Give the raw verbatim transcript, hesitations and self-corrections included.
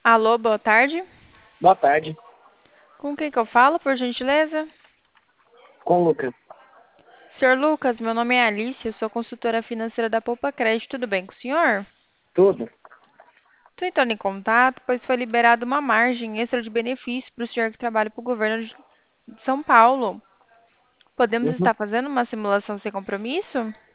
Alô, boa tarde. Boa tarde, Com quem que eu falo, por gentileza? com o Lucas. senhor Lucas, meu nome é Alice, eu sou consultora financeira da Poupa Crédito. Tudo bem com o senhor? Tudo? Estou entrando em contato, pois foi liberada uma margem extra de benefício para o senhor que trabalha para o governo de São Paulo. Podemos Uhum. estar fazendo uma simulação sem compromisso?